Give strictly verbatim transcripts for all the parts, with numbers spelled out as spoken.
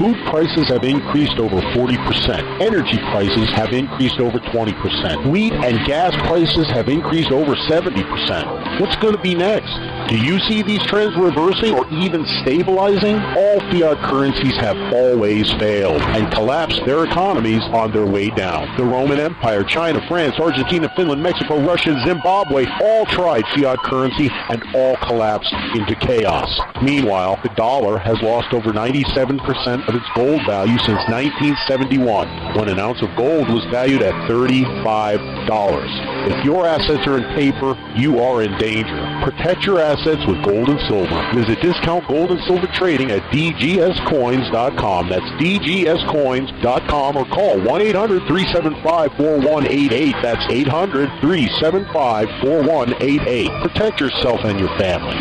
Food prices have increased over forty percent. Energy prices have increased over twenty percent. Wheat and gas prices have increased over seventy percent. What's going to be next? Do you see these trends reversing or even stabilizing? All fiat currencies have always failed and collapsed their economies on their way down. The Roman Empire, China, France, Argentina, Finland, Mexico, Russia, Zimbabwe all tried fiat currency and all collapsed into chaos. Meanwhile, the dollar has lost over ninety-seven percent of its gold value since nineteen seventy-one, when an ounce of gold was valued at thirty-five dollars. If your assets are in paper, you are in danger. Protect your assets with gold and silver. Visit Discount Gold and Silver Trading at D G S coins dot com. That's D G S coins dot com, or call one eight hundred, three seven five, four one eight eight. That's eight hundred, three seven five, four one eight eight. Protect yourself and your family.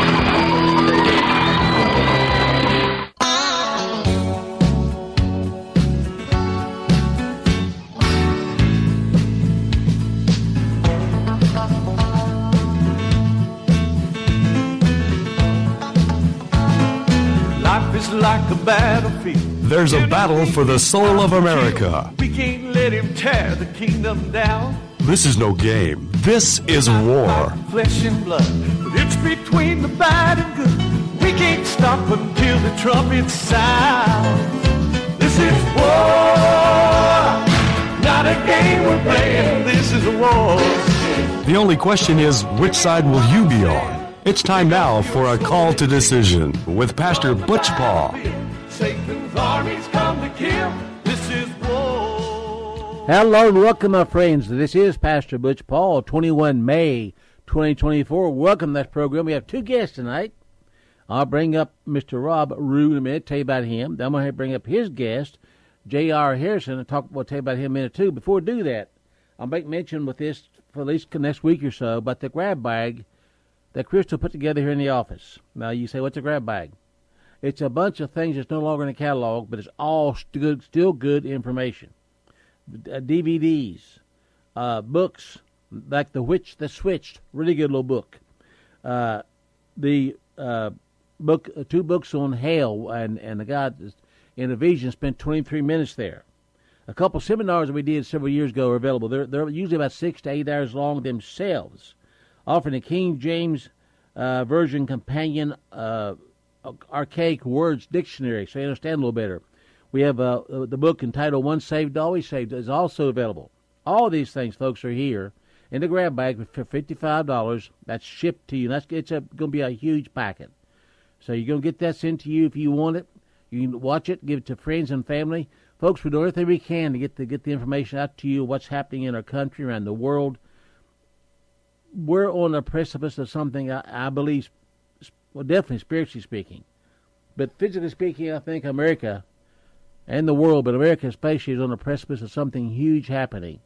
Like a battlefield. There's a battle for the soul of America. We can't let him tear the kingdom down. This is no game. This is war. Flesh and blood, but it's between the bad and good. We can't stop until the trumpet sound. This is war, not a game we're playing. This is a war. The only question is, which side will you be on? It's time now for a call to decision with Pastor Butch Paul. Satan's armies come to kill. This is war. Hello and welcome, my friends. This is Pastor Butch Paul, twenty-first May twenty twenty-four. Welcome to that program. We have two guests tonight. I'll bring up Mister Rob Rue in a minute, tell you about him. Then I'm going to bring up his guest, J R Harrison, and talk. We'll tell you about him in a minute too. Before we do that, I'll make mention with this for at least the next week or so about the grab bag that Crystal put together here in the office. Now, you say, what's a grab bag? It's a bunch of things that's no longer in the catalog, but it's all st- still good information. Uh, D V Ds, uh, books, like The Witch That Switched, really good little book. Uh, the uh, book, uh, two books on hell, and, and the guy in a vision spent twenty-three minutes there. A couple seminars that we did several years ago are available. They're, they're usually about six to eight hours long themselves, offering a King James uh, Version companion uh, archaic words dictionary, so you understand a little better. We have uh, the book entitled Once Saved, Always Saved is also available. All these things, folks, are here in the grab bag for fifty-five dollars. That's shipped to you. That's It's going to be a huge packet. So you're going to get that sent to you if you want it. You can watch it, give it to friends and family. Folks, we do everything we can to get the, get the information out to you, what's happening in our country, around the world. We're on the precipice of something, I, I believe, well, definitely spiritually speaking. But physically speaking, I think America and the world, but America especially, is on the precipice of something huge happening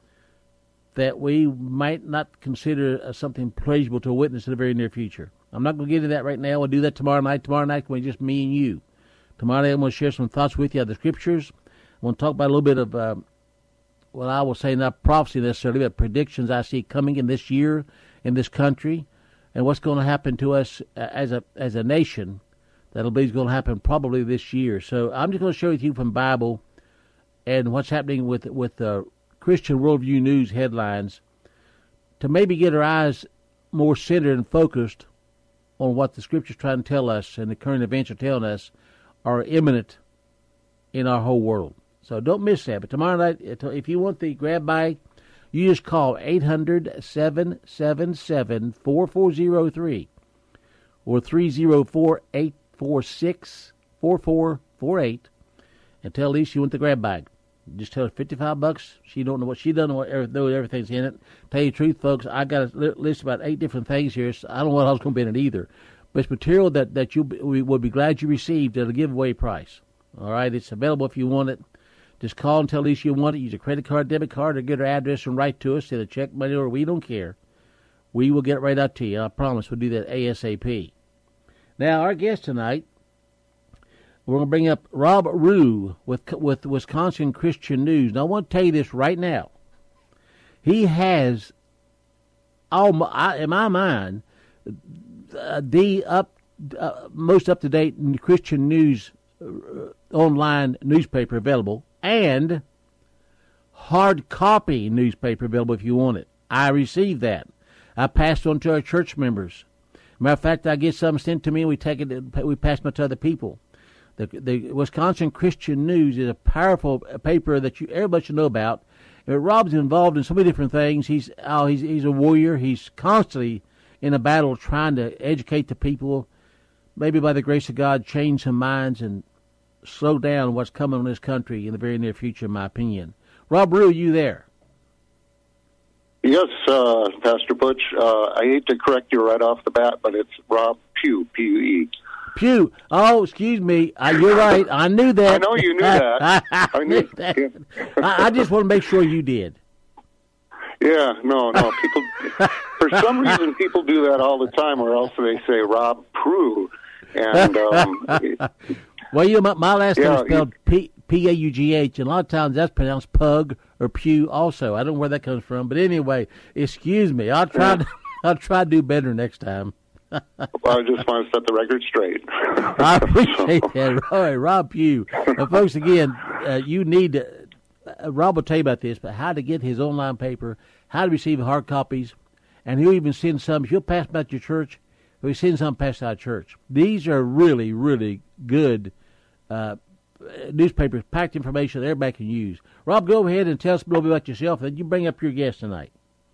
that we might not consider as something pleasurable to witness in the very near future. I'm not going to get into that right now. We'll do that tomorrow night. Tomorrow night will be just me and you. Tomorrow night I'm going to share some thoughts with you of the Scriptures. I want to talk about a little bit of, uh, well, I will say not prophecy necessarily, but predictions I see coming in this year in this country, and what's going to happen to us as a as a nation. That'll be going to happen probably this year. So I'm just going to share with you from Bible and what's happening with with the Christian Worldview News headlines to maybe get our eyes more centered and focused on what the Scripture's trying to tell us and the current events are telling us are imminent in our whole world. So don't miss that. But tomorrow night, if you want the grab bag, you just call eight hundred, seven seven seven, four four zero three or three oh four, eight four six, four four four eight and tell Lisa you want the grab bag. Just tell her fifty-five bucks. She don't know what she doesn't know what know everything's in it. Tell you the truth, folks, I got a list of about eight different things here. So I don't know what else going to be in it either. But it's material that, that you we will be glad you received at a giveaway price. All right, it's available if you want it. Just call and tell Lisa you want it. Use a credit card, debit card, or get her address and write to us. Say the check money or we don't care. We will get it right out to you. I promise we'll do that ASAP. Now, our guest tonight, we're going to bring up Rob Rue with with Wisconsin Christian News. Now, I want to tell you this right now. He has, all my, in my mind, uh, the up uh, most up-to-date Christian news online newspaper available and hard copy newspaper available if you want it. I received that. I passed on to our church members. Matter of fact, I get something sent to me, and we take it, we pass it to other people. The, the Wisconsin Christian News is a powerful paper that you everybody should know about. And Rob's involved in so many different things. He's oh, he's he's a warrior. He's constantly in a battle trying to educate the people. Maybe by the grace of God, change some minds and slow down what's coming on this country in the very near future, in my opinion. Rob Rue, you there? Yes, uh, Pastor Butch. Uh, I hate to correct you right off the bat, but it's Rob Pugh, P U E. Pugh. Oh, excuse me. Uh, you're right. I knew that. I know you knew that. I, I, I knew that. I, I just want to make sure you did. Yeah, no, no. People, for some reason, people do that all the time, or else they say Rob Prue. And um, well, you know, my, my last yeah, name is spelled P P A U G H, and a lot of times that's pronounced Pug or Pew. Also, I don't know where that comes from, but anyway, excuse me. I'll try. To, I'll try to do better next time. Well, I just want to set the record straight. I appreciate that. All right, Rob Pugh. Uh, folks, again, uh, you need to, uh, Rob will tell you about this, but how to get his online paper, how to receive hard copies, and he'll even send some. If you'll pass them out to your church, he'll send some past our church. These are really, really good uh, newspapers, packed information that everybody can use. Rob, go ahead and tell us a little bit about yourself, and then you bring up your guest tonight.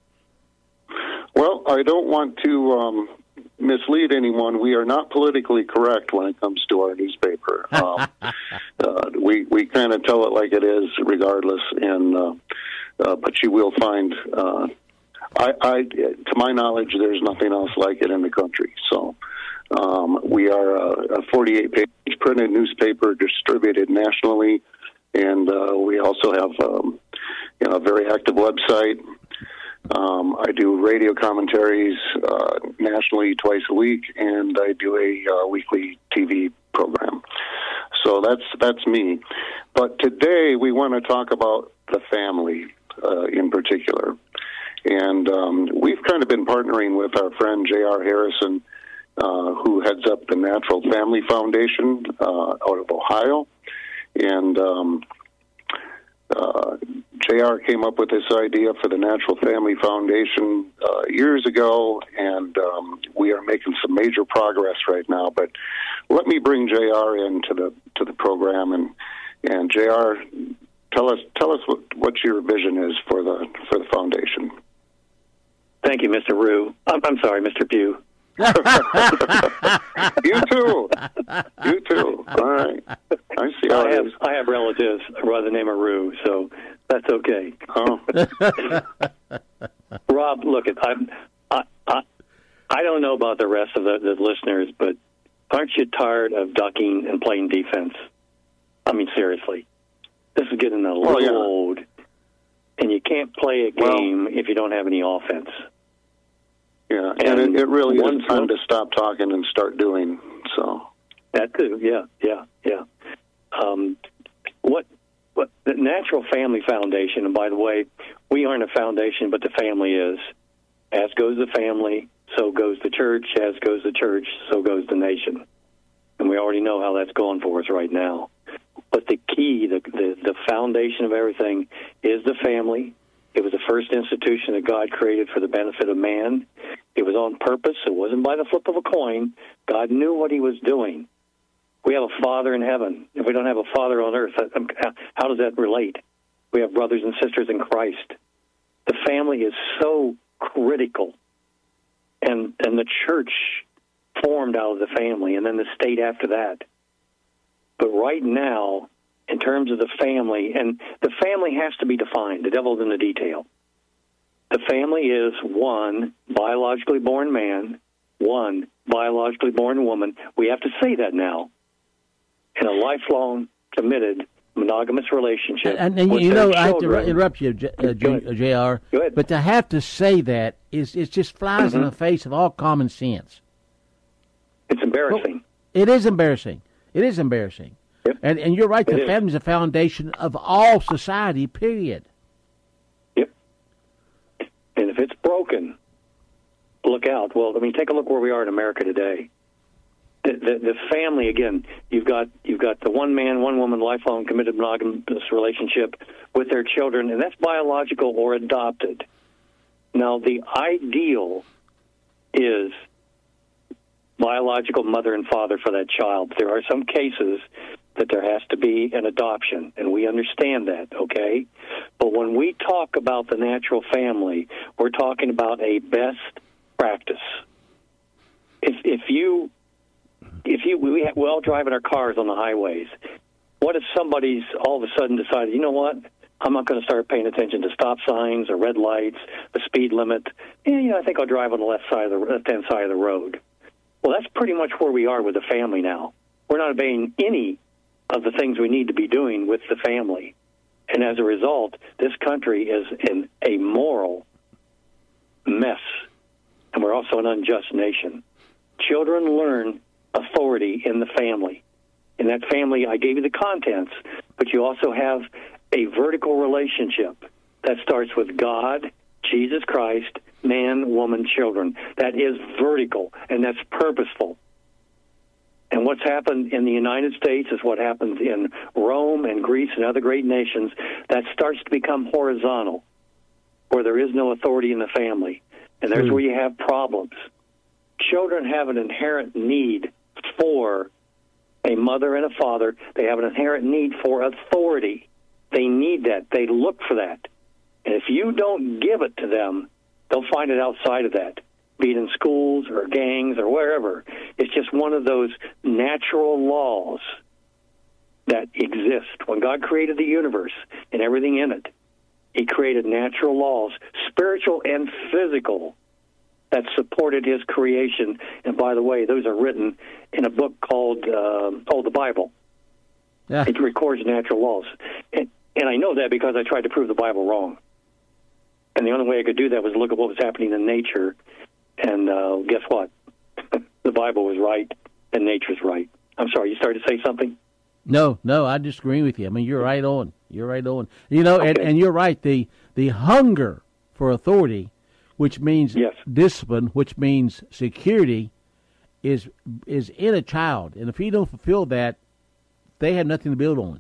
Well, I don't want to um, mislead anyone. We are not politically correct when it comes to our newspaper. Um, uh, we we kind of tell it like it is, regardless. And uh, uh, but you will find, uh, I, I to my knowledge, there's nothing else like it in the country. So um, we are a, a forty-eight page printed newspaper distributed nationally, and uh, we also have um, you know, a very active website. Um, I do radio commentaries uh, nationally twice a week, and I do a uh, weekly T V program. So that's that's me. But today we want to talk about the family uh, in particular. And um, we've kind of been partnering with our friend J R Harrison, uh, who heads up the Natural Family Foundation uh, out of Ohio. And um, uh, J R came up with this idea for the Natural Family Foundation uh, years ago, and um, we are making some major progress right now. But let me bring J R into the to the program, and and J R, tell us tell us what, what your vision is for the for the foundation. Thank you, Mister Rue. I'm, I'm sorry, Mister Pugh. You too. You too. All right. I see how I it have is. I have relatives by the name of Rue, so that's okay. Oh. Rob, look, I'm, I I I don't know about the rest of the, the listeners, but aren't you tired of ducking and playing defense? I mean, seriously, this is getting a little oh, yeah. old, and you can't play a game well, if you don't have any offense. Yeah, and, and it, it really is time to stop talking and start doing. So that too, yeah, yeah, yeah. Um, what, what the Natural Family Foundation, and by the way, we aren't a foundation, but the family is. As goes the family, so goes the church. As goes the church, so goes the nation. And we already know how that's going for us right now. But the key, the the, the foundation of everything is the family. It was the first institution that God created for the benefit of man. It was on purpose. It wasn't by the flip of a coin. God knew what he was doing. We have a Father in heaven. If we don't have a Father on earth, how does that relate? We have brothers and sisters in Christ. The family is so critical. And, and the church formed out of the family, and then the state after that. But right now, in terms of the family, and the family has to be defined. The devil's in the detail. The family is one biologically born man, one biologically born woman. We have to say that now. In a lifelong, committed, monogamous relationship. And, and you know, I have to interrupt you, J, uh, J R, but to have to say that is it just flies mm-hmm. in the face of all common sense. It's embarrassing. Well, it is embarrassing. It is embarrassing. Yep. And and you're right, the it family is the foundation of all society, period. Yep. And if it's broken, look out. Well, I mean, take a look where we are in America today. the, the, the family, again, you've got you've got the one man, one woman, lifelong committed monogamous relationship with their children, and that's biological or adopted. Now, the ideal is biological mother and father for that child. There are some cases that there has to be an adoption, and we understand that, okay? But when we talk about the natural family, we're talking about a best practice. If if you if you we, have, we all drive in our cars on the highways. What if somebody's all of a sudden decided, you know what? I'm not going to start paying attention to stop signs or red lights, the speed limit. And, you know, I think I'll drive on the left side of the left-hand side of the road. Well, that's pretty much where we are with the family now. We're not obeying any of the things we need to be doing with the family. And as a result, this country is in a moral mess. And we're also an unjust nation. Children learn authority in the family. In that family, I gave you the contents, but you also have a vertical relationship that starts with God, Jesus Christ, man, woman, children. That is vertical, and that's purposeful. And what's happened in the United States is what happens in Rome and Greece and other great nations. That starts to become horizontal, where there is no authority in the family. And there's mm. where you have problems. Children have an inherent need for a mother and a father. They have an inherent need for authority. They need that. They look for that. And if you don't give it to them, they'll find it outside of that, be it in schools or gangs or wherever. It's just one of those natural laws that exist. When God created the universe and everything in it, he created natural laws, spiritual and physical, that supported his creation. And by the way, those are written in a book called uh, oh, the Bible. Yeah. It records natural laws. And, and I know that because I tried to prove the Bible wrong. And the only way I could do that was look at what was happening in nature. And uh, guess what? The Bible was right, and nature's right. I'm sorry, you started to say something? No, no, I disagree with you. I mean, you're right on. You're right on. You know, okay. and, and you're right. The the hunger for authority, which means yes. discipline, which means security, is is in a child. And if you don't fulfill that, they have nothing to build on.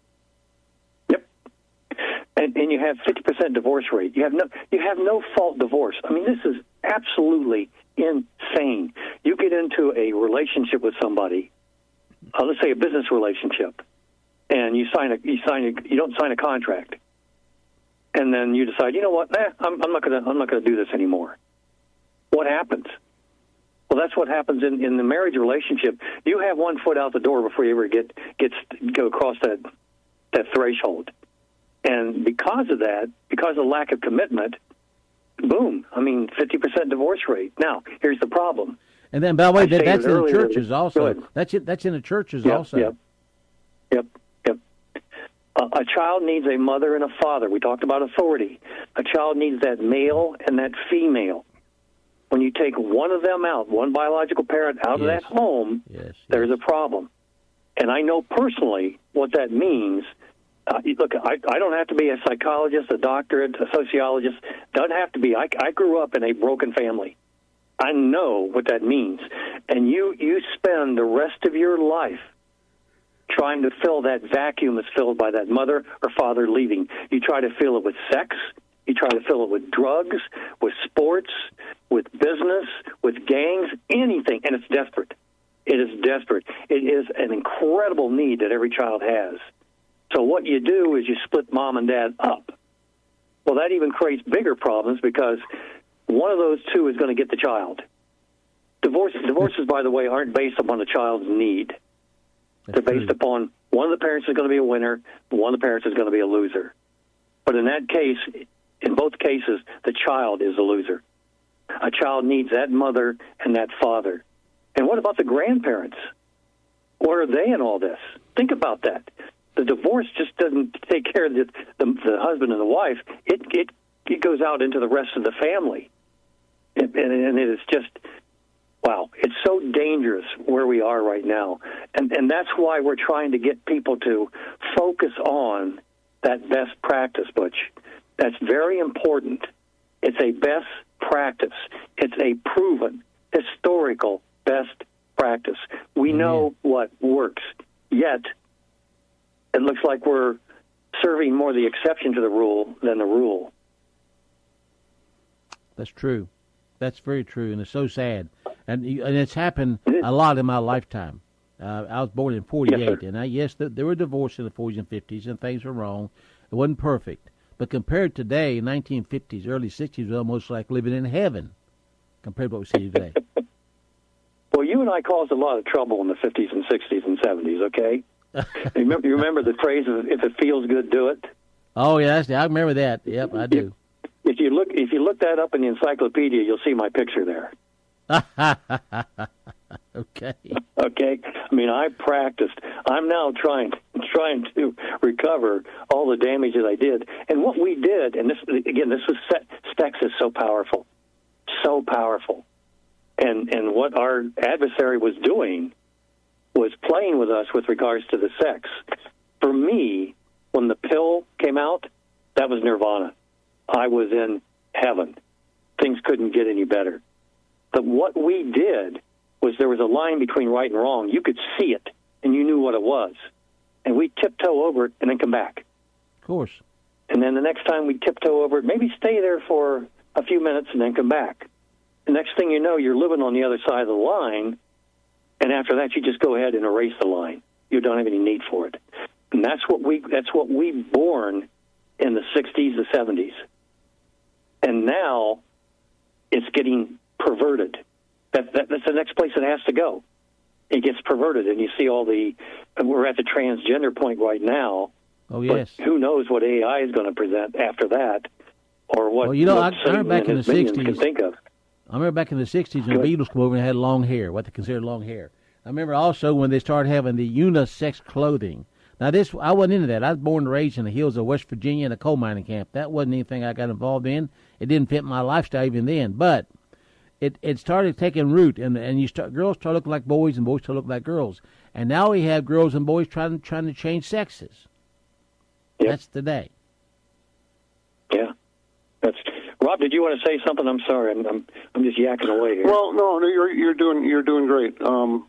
Yep. And, and you have fifty percent divorce rate. You have no you have no fault divorce. I mean, this is absolutely insane. You get into a relationship with somebody, uh, let's say a business relationship, and you sign a you sign a, you don't sign a contract, and then you decide, you know what, nah, I'm, I'm not gonna I'm not gonna do this anymore. What happens? Well, that's what happens in, in the marriage relationship. You have one foot out the door before you ever get gets go across that that threshold, and because of that, because of lack of commitment, boom! I mean, fifty percent divorce rate. Now, here's the problem. And then, by the way, that, that's in the churches Go also. ahead. That's it. That's in the churches yep, also. Yep. Yep. Yep. Uh, a child needs a mother and a father. We talked about authority. A child needs that male and that female. When you take one of them out, one biological parent out yes. of that home, yes, there's yes. a problem. And I know personally what that means. Uh, look, I, I don't have to be a psychologist, a doctorate, a sociologist. Doesn't have to be. I, I grew up in a broken family. I know what that means. And you, you spend the rest of your life trying to fill that vacuum that's filled by that mother or father leaving. You try to fill it with sex. You try to fill it with drugs, with sports, with business, with gangs, anything. And it's desperate. It is desperate. It is an incredible need that every child has. So what you do is you split mom and dad up. Well, that even creates bigger problems because one of those two is going to get the child. Divorce, divorces, by the way, aren't based upon the child's need. That's They're based true. upon one of the parents is going to be a winner, one of the parents is going to be a loser. But in that case, in both cases, the child is a loser. A child needs that mother and that father. And what about the grandparents? Where are they in all this? Think about that. The divorce just doesn't take care of the, the, the husband and the wife. It, it it goes out into the rest of the family. And, and it is just, wow, it's so dangerous where we are right now. And, and that's why we're trying to get people to focus on that best practice, Butch. That's very important. It's a best practice. It's a proven, historical best practice. We know yeah. what works. Yet, it looks like we're serving more the exception to the rule than the rule. That's true. That's very true, and it's so sad. And and it's happened a lot in my lifetime. Uh, I was born in forty-eight, yes, and I, yes, th- there were divorces in the forties and fifties, and things were wrong. It wasn't perfect. But compared to today, nineteen fifties, early sixties, was almost like living in heaven compared to what we see today. Well, you and I caused a lot of trouble in the fifties and sixties and seventies, okay? you, remember, you remember the phrase, if it feels good, do it? Oh, yeah, that's, I remember that. Yep, I do. If you look if you look that up in the encyclopedia, you'll see my picture there. Okay. Okay. I mean, I practiced. I'm now trying trying to recover all the damage that I did. And what we did, and this again, this was sex is so powerful, so powerful. And and what our adversary was doing was playing with us with regards to the sex. For me, when the pill came out, that was nirvana. I was in heaven. Things couldn't get any better. But what we did was there was a line between right and wrong. You could see it, and you knew what it was. And we tiptoe over it and then come back. Of course. And then the next time we tiptoe over it, maybe stay there for a few minutes and then come back. The next thing you know, you're living on the other side of the line, and after that, you just go ahead and erase the line. You don't have any need for it. And that's what we that's what we born in the sixties, the seventies. And now it's getting perverted. That, that, that's the next place it has to go. It gets perverted, and you see all the. We're at the transgender point right now. Oh yes. But who knows what A I is going to present after that, or what? Well, you know, what I, I remember back in the sixties. Can think of. I remember back in the sixties when the Beatles came over and had long hair, what they considered long hair. I remember also when they started having the unisex clothing. Now, this I wasn't into that. I was born and raised in the hills of West Virginia in a coal mining camp. That wasn't anything I got involved in. It didn't fit my lifestyle even then. But it, it started taking root, and and you start girls start looking like boys and boys start looking like girls. And now we have girls and boys trying trying to change sexes. Yep. That's the day. Yeah, that's. Rob, did you want to say something? I'm sorry, I'm I'm, I'm just yakking away here. Well, no, no, you're you're doing you're doing great. Um,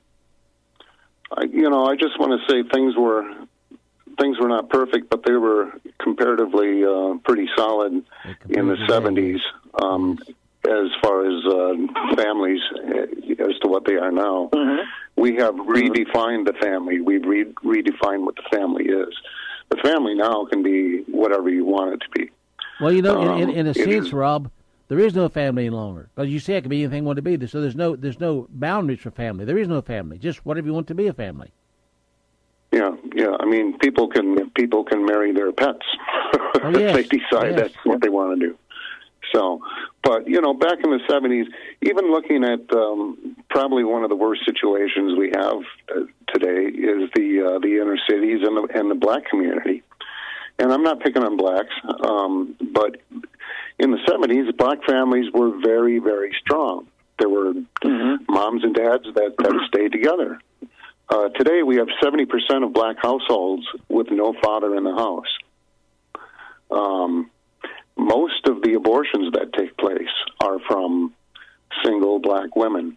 I, you know, I just want to say things were things were not perfect, but they were comparatively uh, pretty solid in the seventies um, as far as uh, families as to what they are now. Mm-hmm. We have redefined the family. We've re- redefined what the family is. The family now can be whatever you want it to be. Well, you know, um, in, in, in a sense, is, Rob, there is no family any longer because you say it can be anything you want to be. So there's no there's no boundaries for family. There is no family, just whatever you want to be a family. Yeah, yeah. I mean, people can people can marry their pets Oh, yes. if they decide yes. that's what they want to do. So, but you know, back in the seventies, even looking at um, probably one of the worst situations we have uh, today is the uh, the inner cities and the and the black community. And I'm not picking on blacks, um, but in the seventies, black families were very, very strong. There were mm-hmm. moms and dads that, that stayed together. Uh, today, we have seventy percent of black households with no father in the house. Um, most of the abortions that take place are from single black women.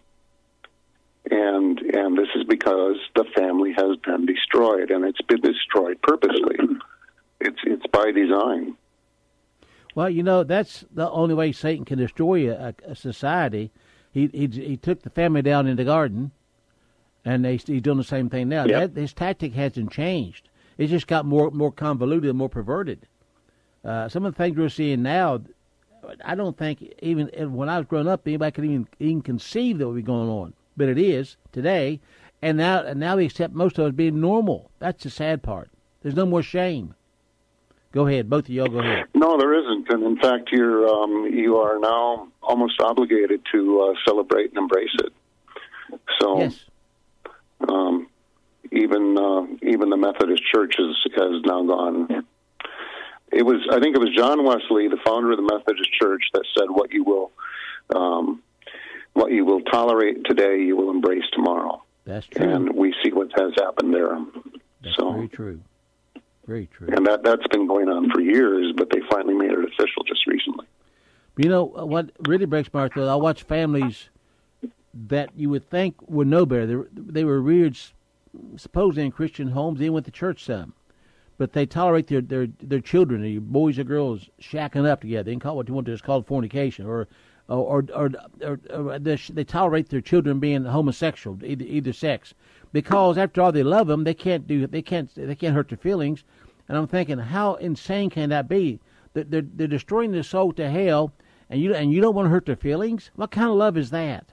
And and this is because the family has been destroyed, and it's been destroyed purposely. It's it's by design. Well, you know, that's the only way Satan can destroy a, a society. He, he he took the family down in the garden, and they, he's doing the same thing now. Yep. That, his tactic hasn't changed. It just got more more convoluted and more perverted. Uh, some of the things we're seeing now, I don't think even when I was growing up, anybody could even even conceive that would be going on. But it is today, and now and now we accept most of it being normal. That's the sad part. There's no more shame. Go ahead, both of y'all. Go ahead. No, there isn't, and in fact, you're um, you are now almost obligated to uh, celebrate and embrace it. So, yes. um, even uh, even the Methodist Church has, has now gone. It was, I think, it was John Wesley, the founder of the Methodist Church, that said, "What you will, um, what you will tolerate today, you will embrace tomorrow." That's true, and we see what has happened there. That's so very true. Very true. And that, that's been going on for years, but they finally made it official just recently. You know, what really breaks my heart, though, I watch families that you would think would know better. They were, they were reared supposedly in Christian homes. They went to church some. But they tolerate their, their, their children, their boys or girls, shacking up together. They can call it what you want to. It's called fornication, or or or, or, or they, they tolerate their children being homosexual, either either sex, because after all, they love them. They can't do. They can't. They can't hurt their feelings. And I'm thinking, how insane can that be? They're they're, they're destroying their soul to hell, and you and you don't want to hurt their feelings. What kind of love is that?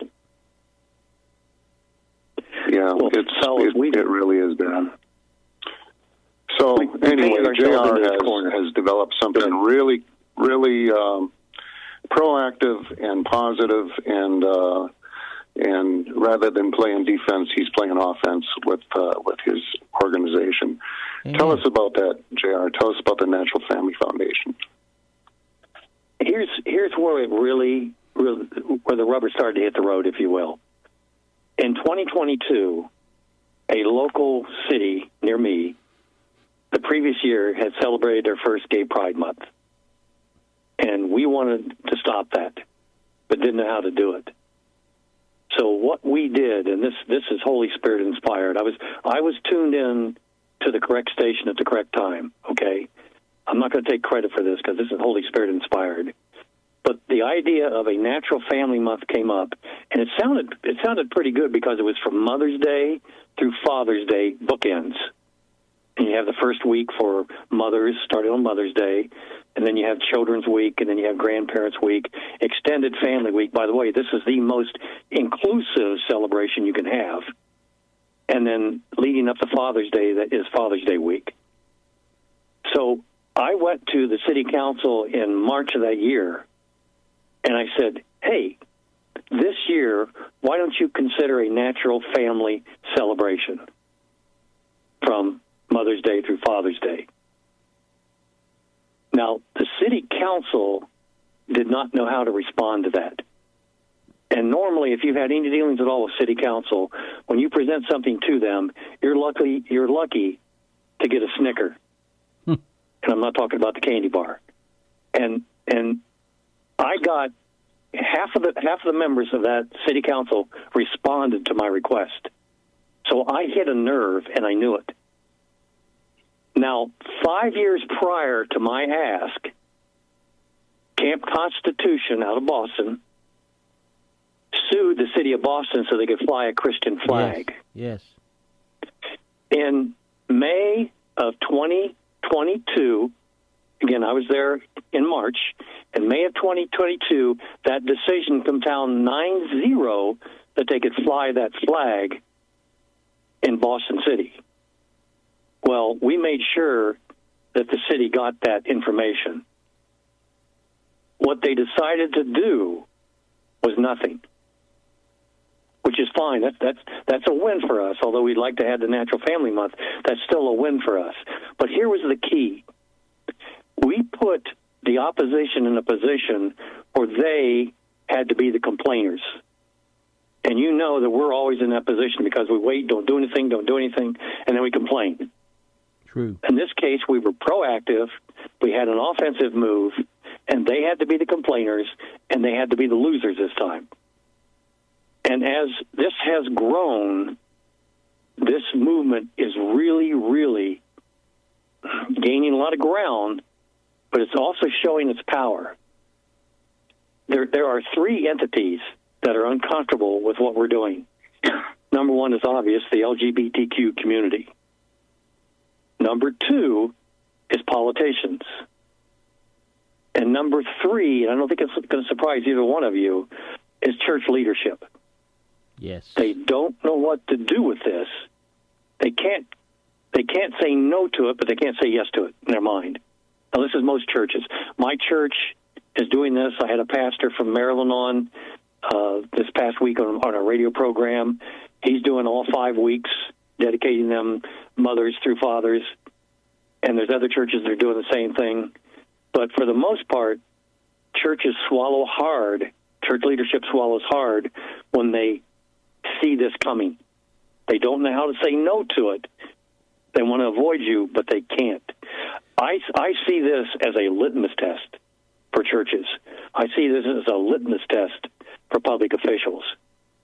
Yeah, well, it's so it, we, it really is bad. So anyway, J R has, has developed something really, really um, proactive and positive, and uh, and rather than playing defense, he's playing offense with uh, with his organization. Amen. Tell us about that, J R. Tell us about the Natural Family Foundation. Here's here's where it really, really where the rubber started to hit the road, if you will. In twenty twenty-two, a local city near me, the previous year, had celebrated their first Gay Pride Month. And we wanted to stop that, but didn't know how to do it. So what we did, and this, this is Holy Spirit inspired, I was I was tuned in to the correct station at the correct time, okay? I'm not going to take credit for this because this is Holy Spirit inspired. But the idea of a Natural Family Month came up, and it sounded it sounded pretty good because it was from Mother's Day through Father's Day bookends. And you have the first week for mothers, starting on Mother's Day, and then you have Children's Week, and then you have Grandparents' Week, Extended Family Week. By the way, this is the most inclusive celebration you can have. And then leading up to Father's Day, that is Father's Day week. So I went to the city council in March of that year, and I said, hey, this year, why don't you consider a natural family celebration from Mother's Day through Father's Day? Now, the city council did not know how to respond to that. And normally, if you've had any dealings at all with city council, when you present something to them, you're lucky you're lucky to get a Snicker. Hmm. And I'm not talking about the candy bar. And and I got half of the half of the members of that city council responded to my request. So I hit a nerve, and I knew it. Now, five years prior to my ask, Camp Constitution out of Boston sued the city of Boston so they could fly a Christian flag. Yes. yes. In May of twenty twenty-two, again, I was there in March, in May of twenty twenty-two, that decision came down nine zero that they could fly that flag in Boston City. Well, we made sure that the city got that information. What they decided to do was nothing, which is fine. That's that's that's a win for us. Although we'd like to have the Natural Family Month, that's still a win for us. But here was the key: we put the opposition in a position where they had to be the complainers. And you know that we're always in that position because we wait, don't do anything, don't do anything, and then we complain. True. In this case, we were proactive. We had an offensive move, and they had to be the complainers, and they had to be the losers this time. And as this has grown, this movement is really, really gaining a lot of ground, but it's also showing its power. There, there are three entities that are uncomfortable with what we're doing. Number one is obvious, the L G B T Q community. Number two is politicians. And number three, and I don't think it's going to surprise either one of you, is church leadership. Yes. They don't know what to do with this. They can't they can't say no to it, but they can't say yes to it in their mind. Now, this is most churches. My church is doing this. I had a pastor from Maryland on uh, this past week on, on our radio program. He's doing all five weeks, dedicating them mothers through fathers. And there's other churches that are doing the same thing. But for the most part, churches swallow hard, church leadership swallows hard when they see this coming. They don't know how to say no to it. They want to avoid you, but they can't. I, I see this as a litmus test for churches. I see this as a litmus test for public officials.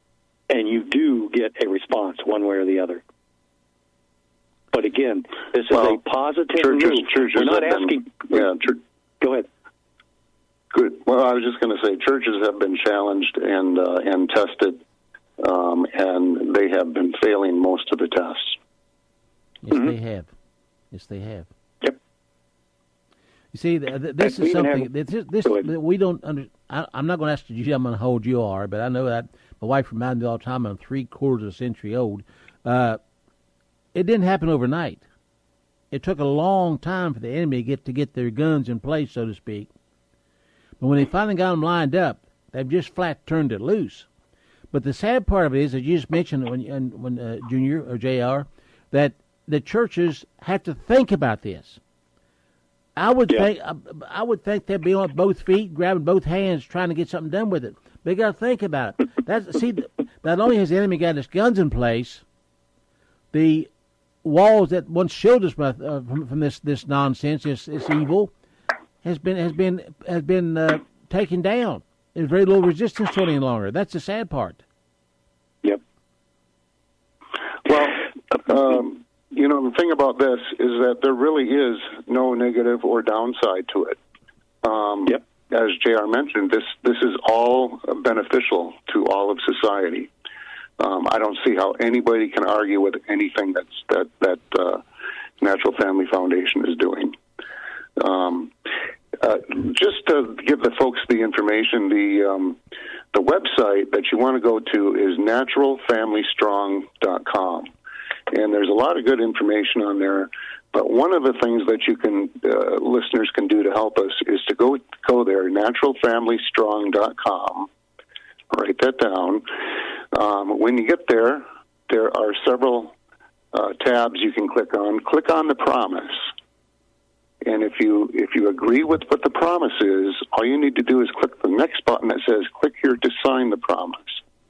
and you do get a response one way or the other. But again, this is well, a positive churches, move. Churches We're not been, asking. Yeah, church, go ahead. Good. Well, I was just going to say, churches have been challenged and uh, and tested, um, and they have been failing most of the tests. Yes, Mm-hmm. they have. Yes, they have. Yep. You see, th- th- this We is even something. have- This, this Go ahead. we don't under. I, I'm not going to ask you. I'm going to hold you are, but I know that my wife reminds me all the time. I'm three quarters of a century old. Uh, it didn't happen overnight. It took a long time for the enemy to get to get their guns in place, so to speak. But when they finally got them lined up, they've just flat turned it loose. But the sad part of it is, as you just mentioned when, when uh, Junior or J R, that the churches have to think about this. I would Yeah. think I would think they'd be on both feet, grabbing both hands, trying to get something done with it. They got to think about it. That's see. Not only has the enemy got his guns in place, the walls that once shielded us uh, from, from this, this nonsense, this, this evil, has been has been has been uh, taken down. There's very little resistance to it any longer. That's the sad part. Yep. Well, um, you know, the thing about this is that there really is no negative or downside to it. Um, Yep. As J R mentioned, this this is all beneficial to all of society. Um, I don't see how anybody can argue with anything that's that that uh, Natural Family Foundation is doing. Um, uh, just to give the folks the information, the um, the website that you want to go to is natural family strong dot com, and there's a lot of good information on there. But one of the things that you can uh, listeners can do to help us is to go go there, natural family strong dot com. Write that down. Um, when you get there, there are several uh, tabs you can click on. Click on the promise. And if you if you agree with what the promise is, all you need to do is click the next button that says click here to sign the promise.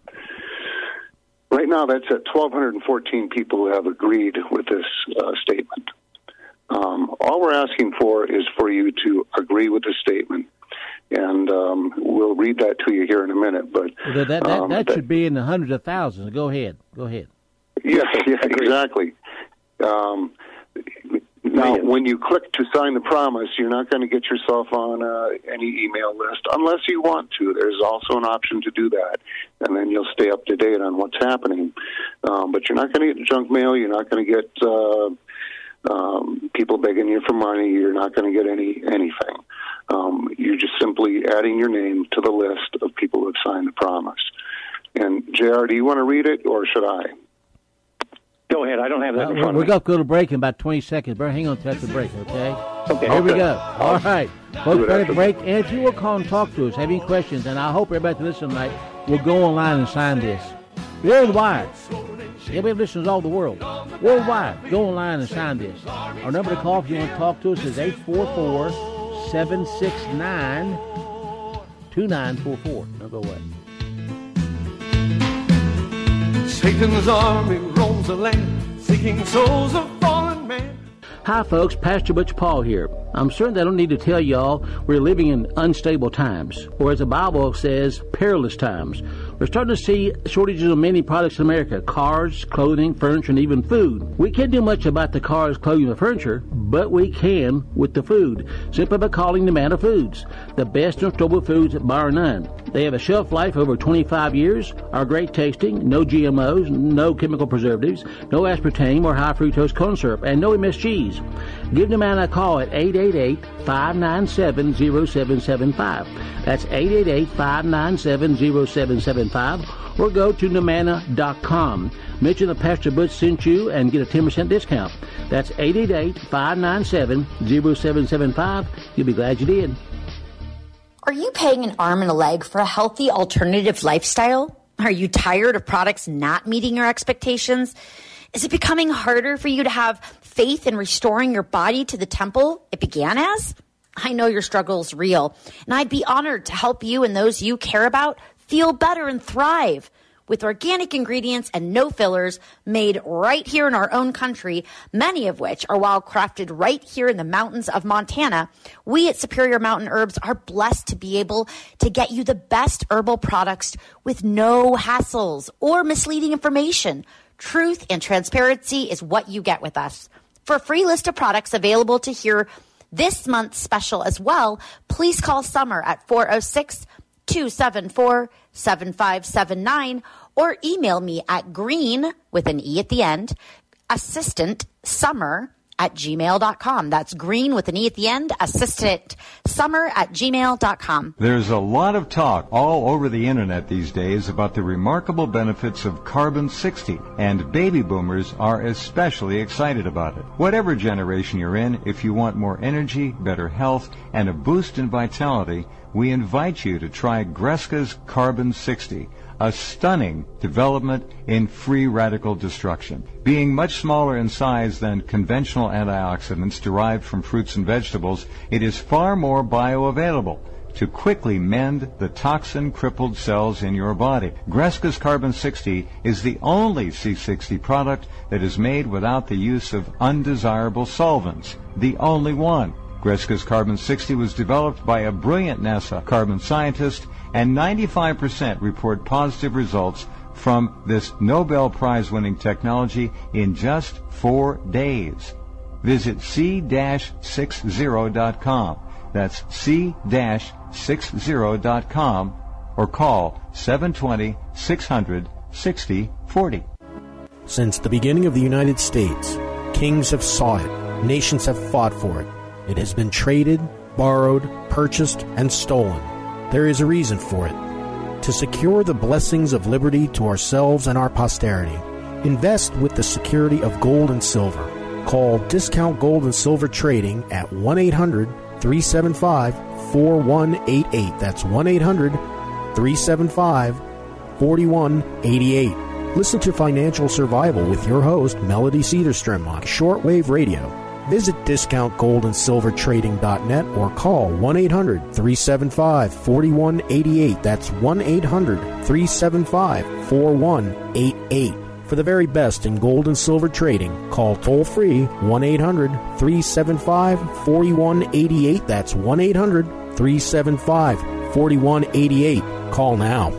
Right now, that's at one thousand two hundred fourteen people who have agreed with this uh, statement. Um, all we're asking for is for you to agree with the statement. And um, we'll read that to you here in a minute. But Well, that that, um, that should be in the hundreds of thousands. Go ahead. Go ahead. Yeah, yeah, exactly. Um, now, when you click to sign the promise, you're not going to get yourself on uh, any email list unless you want to. There's also an option to do that, and then you'll stay up to date on what's happening. Um, but you're not going to get junk mail. You're not going to get uh, um, people begging you for money. You're not going to get any anything. Um, you're just simply adding your name to the list of people who have signed the promise. And, J R, do you want to read it, or should I? Go ahead. I don't have that Uh, in we're front we're of me. going to go to break in about twenty seconds. Better hang on to the break, okay? Okay. Here we Okay. go. All right. Folks, it ready after to break. And if you will call and talk to us, have any questions, and I hope everybody that's listening tonight will go online and sign this. Worldwide. Yeah, we have listeners all over the world. Worldwide. Go online and sign this. Our number to call if you want to talk to us is eight four four, seven six nine, two nine four four. Now go away. Satan's army roams the land, seeking souls of fallen man. Hi, folks. Pastor Butch Paul here. I'm certain I don't need to tell y'all we're living in unstable times, or as the Bible says, perilous times. We're starting to see shortages of many products in America: cars, clothing, furniture, and even food. We can't do much about the cars, clothing, and furniture, but we can with the food, simply by calling Nomana Foods, the best and stable foods bar none. They have a shelf life of over twenty-five years, are great tasting, no G M Os, no chemical preservatives, no aspartame or high fructose corn syrup, and no M S Gs. Give Nomana a call at eight eight eight, five nine seven, zero seven seven five. That's eight eight eight, five nine seven, zero seven seven five, or go to nomana dot com. Mention that Pastor Butch sent you and get a ten percent discount. That's eight eight eight, five nine seven, zero seven seven five. You'll be glad you did. Are you paying an arm and a leg for a healthy alternative lifestyle? Are you tired of products not meeting your expectations? Is it becoming harder for you to have faith in restoring your body to the temple it began as? I know your struggle is real, and I'd be honored to help you and those you care about feel better and thrive. with organic ingredients and no fillers made right here in our own country, many of which are wild crafted right here in the mountains of Montana. We at Superior Mountain Herbs are blessed to be able to get you the best herbal products with no hassles or misleading information. Truth and transparency is what you get with us. For a free list of products available to hear this month's special as well, please call Summer at four oh six, two seven four, seven five seven nine or email me at green, with an E at the end, assistant summer at gmail dot com. That's green with an E at the end, assistant summer at gmail dot com. There's a lot of talk all over the internet these days about the remarkable benefits of Carbon sixty, and baby boomers are especially excited about it. Whatever generation you're in, if you want more energy, better health, and a boost in vitality, we invite you to try Greska's Carbon sixty, a stunning development in free radical destruction. Being much smaller in size than conventional antioxidants derived from fruits and vegetables, it is far more bioavailable to quickly mend the toxin-crippled cells in your body. Greska's Carbon sixty is the only C sixty product that is made without the use of undesirable solvents. The only one. Greska's Carbon sixty was developed by a brilliant NASA carbon scientist, and ninety-five percent report positive results from this Nobel Prize-winning technology in just four days. Visit C sixty dot com. That's C sixty dot com or call seven two zero, six hundred, sixty forty. Since the beginning of the United States, kings have sought it, nations have fought for it. It has been traded, borrowed, purchased, and stolen. There is a reason for it. To secure the blessings of liberty to ourselves and our posterity, invest with the security of gold and silver. Call Discount Gold and Silver Trading at one eight hundred, three seven five, four one eight eight. That's one eight hundred, three seven five, four one eight eight. Listen to Financial Survival with your host, Melody Cedarstrom, on Shortwave Radio. Visit discount gold and silver trading dot net or call one eight hundred, three seven five, four one eight eight. That's one eight hundred, three seven five, four one eight eight. For the very best in gold and silver trading, call toll-free one eight hundred, three seven five, four one eight eight. That's one eight hundred, three seven five, four one eight eight. Call now.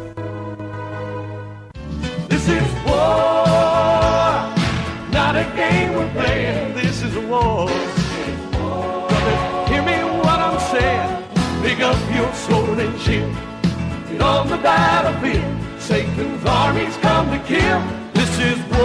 This is war, not a game we're playing. This is a war. Brother, hear me what I'm saying. Pick up your sword and shield. Get on the battlefield. Satan's armies come to kill. This is war.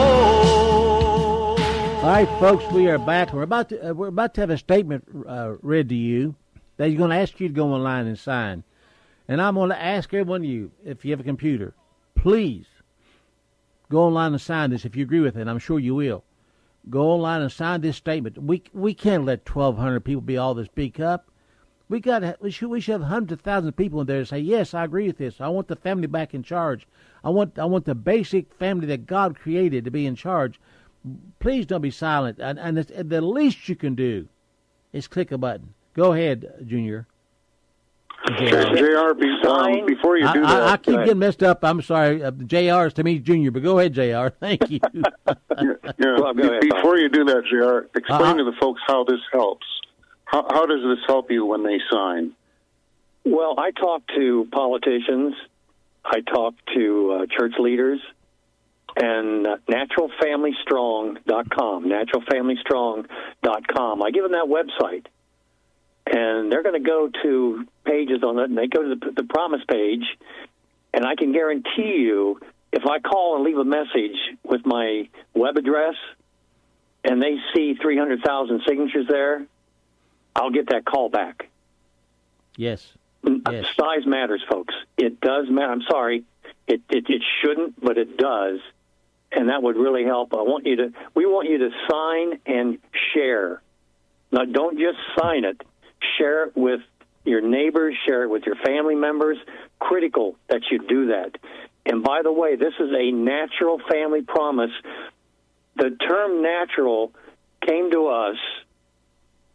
All right, folks, we are back. We're about to uh, we're about to have a statement uh, read to you that he's going to ask you to go online and sign. And I'm going to ask every one of you, if you have a computer, please go online and sign this if you agree with it. And I'm sure you will. Go online and sign this statement. We we can't let twelve hundred people be all this big up. We got we should we should have hundreds of thousands of people in there to say, yes, I agree with this. I want the family back in charge. I want I want the basic family that God created to be in charge. Please don't be silent. And, and the least you can do is click a button. Go ahead, Junior. J R, be, um, before you do I, that, I, I keep getting messed up. I'm sorry. Uh, J R is to me Junior, but go ahead, J R. Thank you. yeah, yeah. Well, be, before you do that, J R, explain uh-huh. to the folks how this helps. How, how does this help you when they sign? Well, I talk to politicians. I talk to uh, church leaders. And uh, natural family strong dot com, natural family strong dot com. I give them that website. And they're going to go to pages on it, and they go to the, the promise page, and I can guarantee you, if I call and leave a message with my web address, and they see three hundred thousand signatures there, I'll get that call back. Yes. yes. Size matters, folks. It does matter. I'm sorry. It, it it shouldn't, but it does, and that would really help. I want you to. We want you to sign and share. Now, don't just sign it. Share it with your neighbors, share it with your family members. Critical that you do that. And by the way, this is a natural family promise. The term natural came to us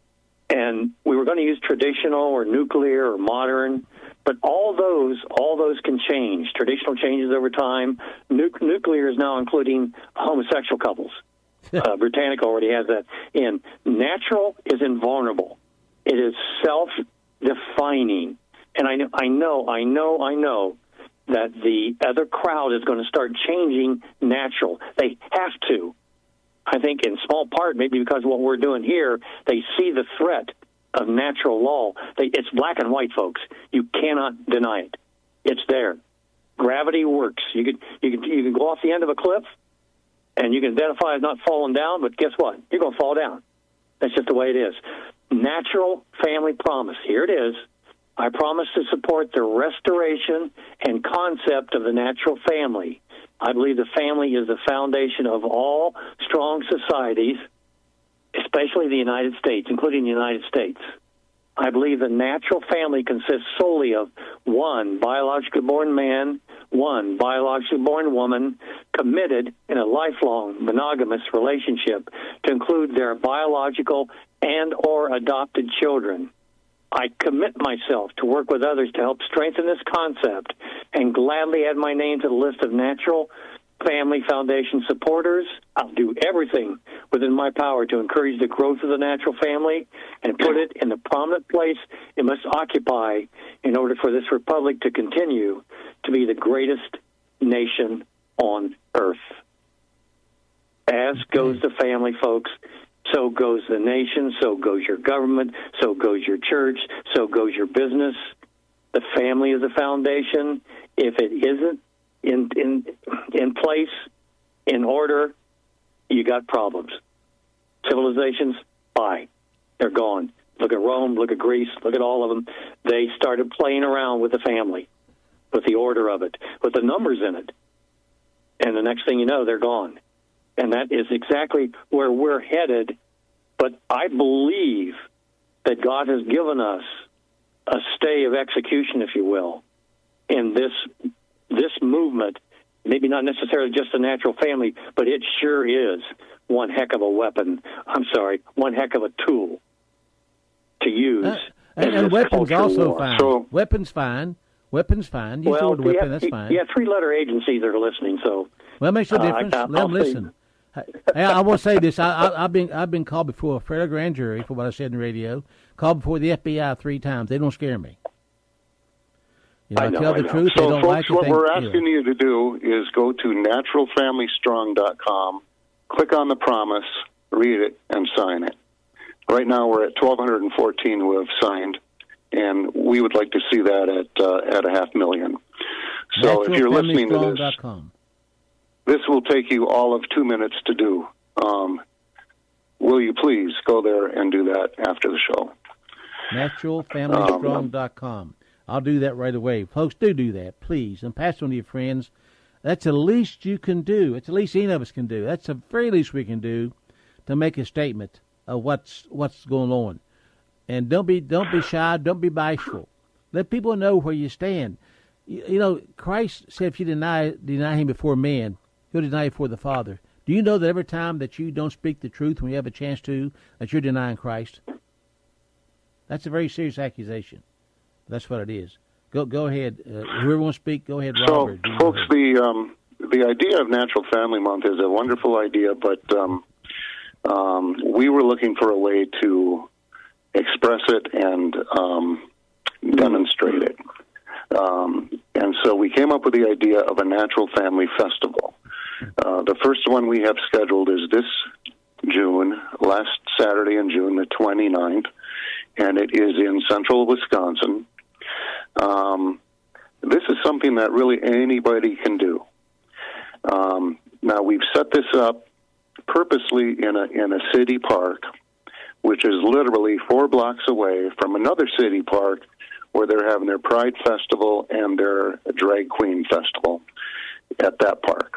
and we were going to use traditional or nuclear or modern, but all those all those can change. Traditional changes over time. Nu- nuclear is now including homosexual couples. uh, Britannica already has that in. Natural is invulnerable. It is self-defining. And I know, I know, I know, I know that the other crowd is going to start changing natural. They have to. I think in small part, maybe because of what we're doing here, they see the threat of natural law. They, it's black and white, folks. You cannot deny it. It's there. Gravity works. You could you could you can go off the end of a cliff, and you can identify as not falling down. But guess what? You're going to fall down. That's just the way it is. Natural family promise. Here it is. I promise to support the restoration and concept of the natural family. I believe the family is the foundation of all strong societies, especially the United States, including the United States. I believe the natural family consists solely of one biologically born man, one biologically born woman, committed in a lifelong monogamous relationship to include their biological and or adopted children. I commit myself to work with others to help strengthen this concept and gladly add my name to the list of Natural Family Foundation supporters. I'll do everything within my power to encourage the growth of the natural family and put it in the prominent place it must occupy in order for this republic to continue to be the greatest nation on earth. As goes the family, folks. So goes the nation, so goes your government, so goes your church, so goes your business. The family is the foundation. If it isn't in in in place, in order, you got problems. Civilizations, bye. They're gone. Look at Rome, look at Greece, look at all of them. They started playing around with the family, with the order of it, with the numbers in it. And the next thing you know, they're gone. And that is exactly where we're headed. But I believe that God has given us a stay of execution, if you will, in this this movement. Maybe not necessarily just the natural family, but it sure is one heck of a weapon. I'm sorry, one heck of a tool to use. Uh, and and weapons also war. fine. So, weapons fine. Weapons fine. Use well, the word weapon, have, that's fine. Yeah, three-letter agencies that are listening, so... Well, it makes a difference. Uh, I, Let them listen. I, I will say this. I, I, I've been I've been called before a federal grand jury for what I said in the radio. Called before the F B I three times. They don't scare me. You know, I, know, I tell I the know. truth. So, they don't folks, like what it, we're they, asking you to do is go to natural family strong dot com, click on the promise, read it, and sign it. Right now we're at twelve fourteen who have signed, and we would like to see that at uh, at a half million. So if you're listening to this, this will take you all of two minutes to do. Um, will you please go there and do that after the show? natural family strong dot com. I'll do that right away. Folks, do do that, please. And pass it on to your friends. That's the least you can do. It's the least any of us can do. That's the very least we can do to make a statement of what's what's going on. And don't be don't be shy. Don't be bashful. Let people know where you stand. You, you know, Christ said if you deny deny him before man, he'll deny you before the Father. Do you know that every time that you don't speak the truth when you have a chance to, that you're denying Christ? That's a very serious accusation. That's what it is. Go go ahead. Uh, whoever wants to speak, go ahead, Robert. So, folks, the um, the idea of Natural Family Month is a wonderful idea, but um, um, we were looking for a way to express it and um, demonstrate it. Um, and so we came up with the idea of a Natural Family Festival. Uh, the first one we have scheduled is this June, last Saturday in June, the twenty-ninth, and it is in central Wisconsin. Um, this is something that really anybody can do. Um, now, we've set this up purposely in a in a city park, which is literally four blocks away from another city park where they're having their Pride Festival and their Drag Queen Festival at that park.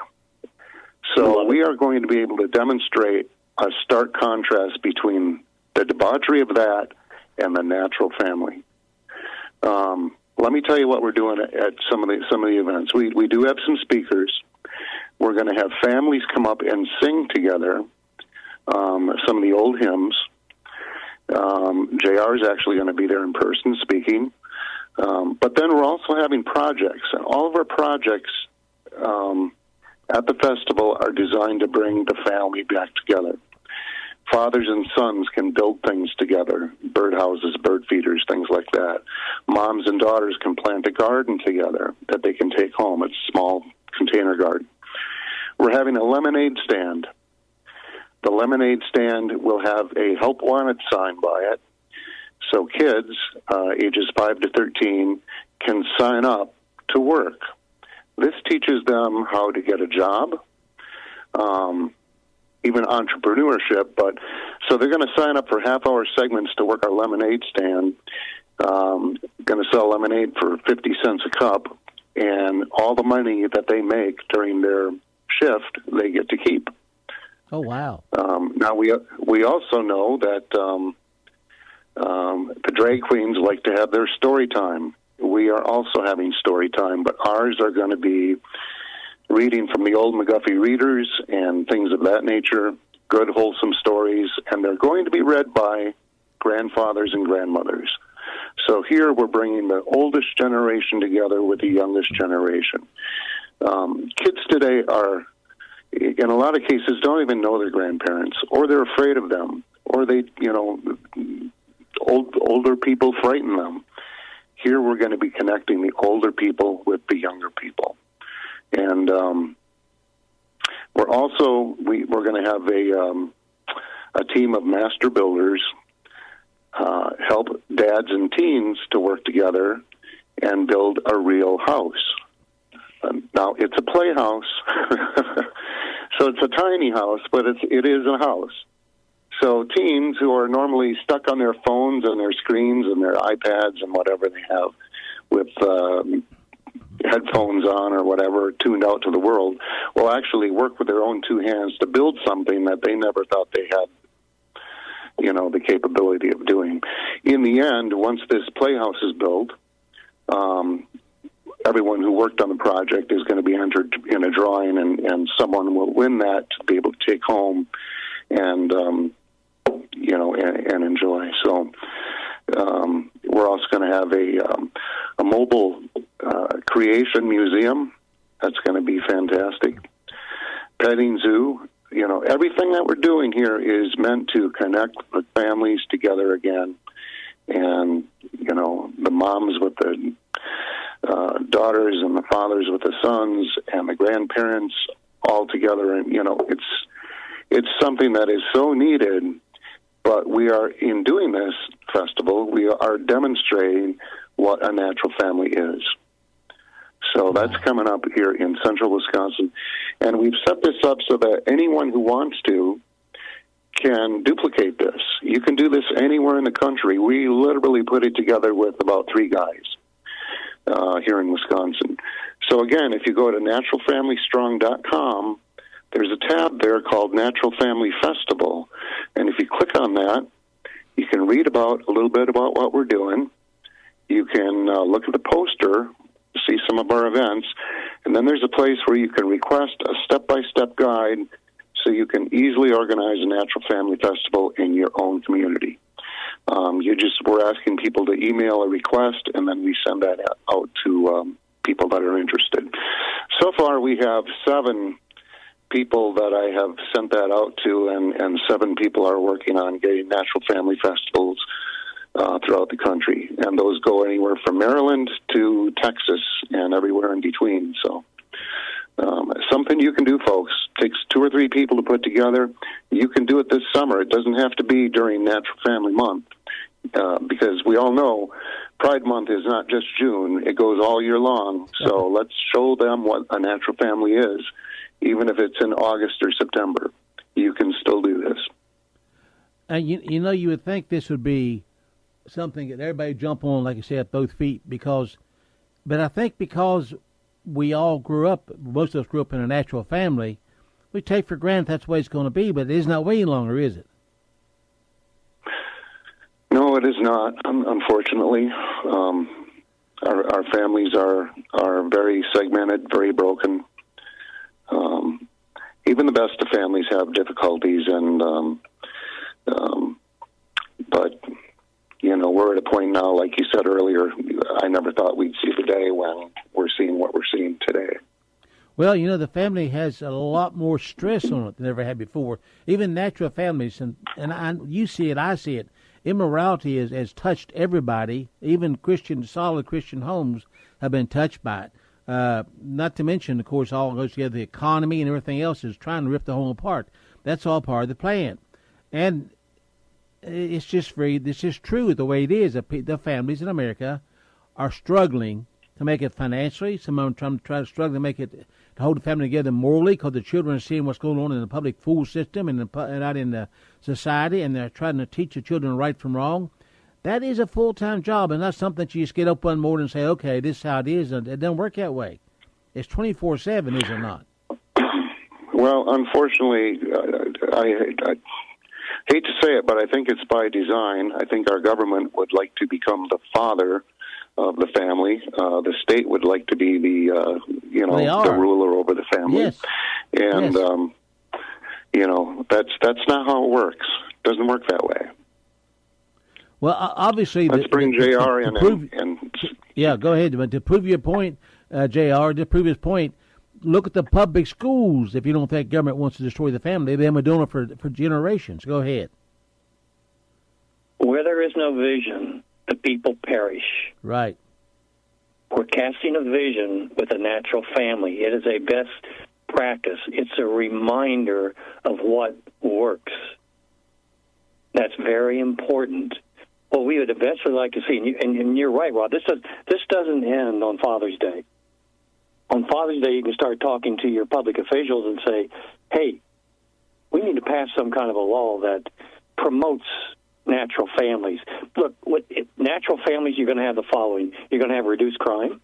So we are going to be able to demonstrate a stark contrast between the debauchery of that and the natural family. Um, let me tell you what we're doing at some of the some of the events. We we do have some speakers. We're going to have families come up and sing together um, some of the old hymns. Um, J R is actually going to be there in person speaking. Um, but then we're also having projects, and all of our projects um, at the festival are designed to bring the family back together. Fathers and sons can build things together, birdhouses, bird feeders, things like that. Moms and daughters can plant a garden together that they can take home. It's a small container garden. We're having a lemonade stand. The lemonade stand will have a help wanted sign by it. So kids, uh, ages five to thirteen, can sign up to work. This teaches them how to get a job, um, even entrepreneurship. But so they're going to sign up for half-hour segments to work our lemonade stand. Um, going to sell lemonade for fifty cents a cup, and all the money that they make during their shift, they get to keep. Oh, wow. Um, now, we we also know that um, um, the drag queens like to have their story time. We are also having story time, but ours are going to be reading from the old McGuffey readers and things of that nature, good, wholesome stories, and they're going to be read by grandfathers and grandmothers. So here we're bringing the oldest generation together with the youngest generation. Um, kids today are, in a lot of cases, don't even know their grandparents, or they're afraid of them, or they, you know, old, older people frighten them. Here we're going to be connecting the older people with the younger people. And um, we're also, we, we're going to have a, um, a team of master builders uh, help dads and teens to work together and build a real house. Um, now, it's a playhouse, so it's a tiny house, but it's, it is a house. So teens who are normally stuck on their phones and their screens and their iPads and whatever they have with uh, headphones on or whatever, tuned out to the world, will actually work with their own two hands to build something that they never thought they had, you know, the capability of doing. In the end, once this playhouse is built, um, everyone who worked on the project is going to be entered in a drawing, and, and someone will win that to be able to take home and, um, you know, and, and enjoy. So um, we're also going to have a, um, a mobile uh, creation museum. That's going to be fantastic. Petting zoo. You know, everything that we're doing here is meant to connect the families together again. And, you know, the moms with the uh, daughters and the fathers with the sons and the grandparents all together. And, you know, it's it's something that is so needed. But we are, in doing this festival, we are demonstrating what a natural family is. So that's coming up here in central Wisconsin. And we've set this up so that anyone who wants to can duplicate this. You can do this anywhere in the country. We literally put it together with about three guys uh, here in Wisconsin. So again, if you go to natural family strong dot com, there's a tab there called Natural Family Festival. And if you click on that, you can read about a little bit about what we're doing. You can uh, look at the poster, see some of our events, and then there's a place where you can request a step-by-step guide so you can easily organize a natural family festival in your own community. Um, you just, we're asking people to email a request, and then we send that out to um, people that are interested. So far, we have seven people that I have sent that out to, and, and seven people are working on getting natural family festivals uh, throughout the country. And those go anywhere from Maryland to Texas and everywhere in between. So um, something you can do, folks. It takes two or three people to put together. You can do it this summer. It doesn't have to be during Natural Family Month, uh, because we all know Pride Month is not just June. It goes all year long. So let's show them what a natural family is. Even if it's in August or September, you can still do this. Uh, you, you know, you would think this would be something that everybody jump on, like I said, at both feet, because, but I think because we all grew up, most of us grew up in a natural family, we take for granted that's the way it's going to be, but it isn't that way any longer, is it? No, it is not, unfortunately. Um, our, our families are, are very segmented, very broken. Um, even the best of families have difficulties, and um, um, but point now, like you said earlier, I never thought we'd see the day when we're seeing what we're seeing today. Well, you know, the family has a lot more stress on it than ever had before. Even natural families, and, and I, you see it, I see it. Immorality has, has touched everybody. Even Christian, solid Christian homes have been touched by it. Uh, not to mention, of course, all goes together, the economy and everything else is trying to rip the home apart. That's all part of the plan. And it's just very, it's just true the way it is. The, the families in America are struggling to make it financially. Some of them trying to try to struggle to make it, to hold the family together morally, because the children are seeing what's going on in the public school system and, the, and out in the society, and they're trying to teach the children right from wrong. That is a full-time job, and not something that you just get up one morning and say, okay, this is how it is, and it doesn't work that way. It's twenty-four seven, is it not? Well, unfortunately, uh, I, I hate to say it, but I think it's by design. I think our government would like to become the father of the family. Uh, the state would like to be the, uh, you know, the ruler over the family. Yes. And, yes. Um, you know, that's that's not how it works. It doesn't work that way. Well, obviously... Let's the, bring the, J R to, in. to prove, and, and, yeah, go ahead. But to prove your point, uh, J R, to prove his point, look at the public schools. If you don't think government wants to destroy the family, they've been doing it for, for generations. Go ahead. Where there is no vision, the people perish. Right. We're casting a vision with a natural family. It is a best practice. It's a reminder of what works. That's very important. What we would eventually like to see, and, you, and, and you're right, Rod, this, does, this doesn't end on Father's Day. On Father's Day, you can start talking to your public officials and say, hey, we need to pass some kind of a law that promotes natural families. Look, with natural families, you're going to have the following. You're going to have reduced crime.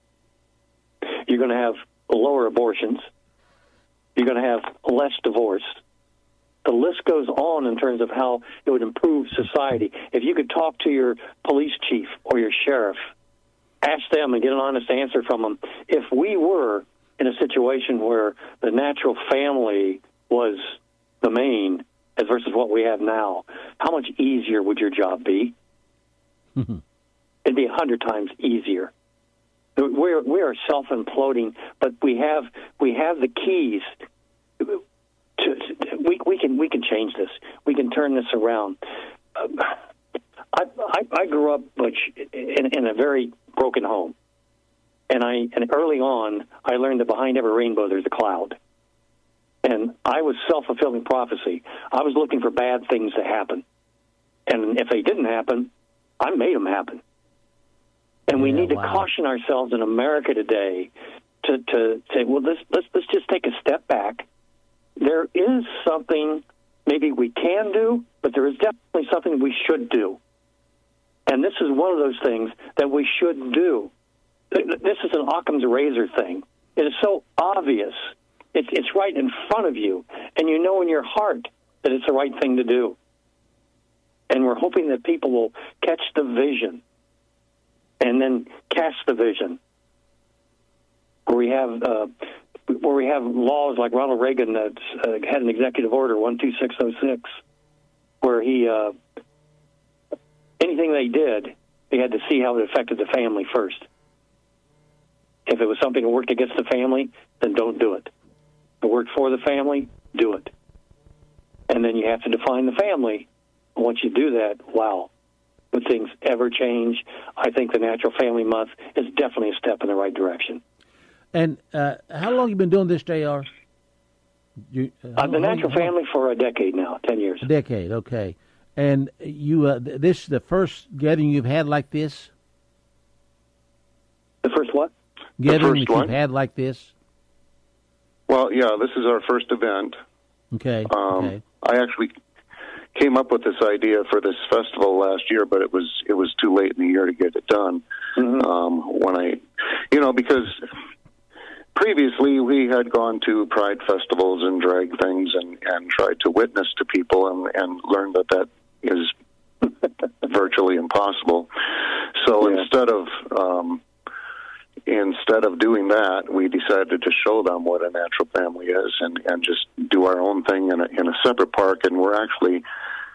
You're going to have lower abortions. You're going to have less divorce. The list goes on in terms of how it would improve society. If you could talk to your police chief or your sheriff, ask them and get an honest answer from them. If we were in a situation where the natural family was the main as versus what we have now, how much easier would your job be? Mm-hmm. It'd be a hundred times easier. We're we are self-imploding, but we have we have the keys. To, to, we we can we can change this. We can turn this around. Uh, I, I I grew up Butch, in, in a very broken home, and I and early on I learned that behind every rainbow there's a cloud. And I was self-fulfilling prophecy. I was looking for bad things to happen. And if they didn't happen, I made them happen. And we yeah, need to wow. caution ourselves in America today to, to say, well, let's, let's, let's just take a step back. There is something maybe we can do, but there is definitely something we should do. And this is one of those things that we should do. This is an Occam's razor thing. It is so obvious. It's, it's right in front of you, and you know in your heart that it's the right thing to do. And we're hoping that people will catch the vision and then cast the vision. Where we have uh, where we have laws like Ronald Reagan that uh, had an executive order one two six oh six, where he uh, anything they did, they had to see how it affected the family first. If it was something that worked against the family, then don't do it. If it worked for the family, do it. And then you have to define the family. Once you do that, wow, would things ever change? I think the Natural Family Month is definitely a step in the right direction. And uh, how long have you been doing this, J R? You, uh, uh, the Natural long, Family for a decade now, ten years. A decade, okay. And you, uh, this is the first gathering you've had like this? The first what? Gathering first that one? you've had like this? Well, yeah, this is our first event. Okay. Um, okay. I actually came up with this idea for this festival last year, but it was it was too late in the year to get it done. Mm-hmm. Um, when I, you know, because previously we had gone to pride festivals and drag things and, and tried to witness to people and, and learned that that is virtually impossible. So yeah. instead of um, Instead of doing that, we decided to show them what a natural family is and, and just do our own thing in a, in a separate park. And we're actually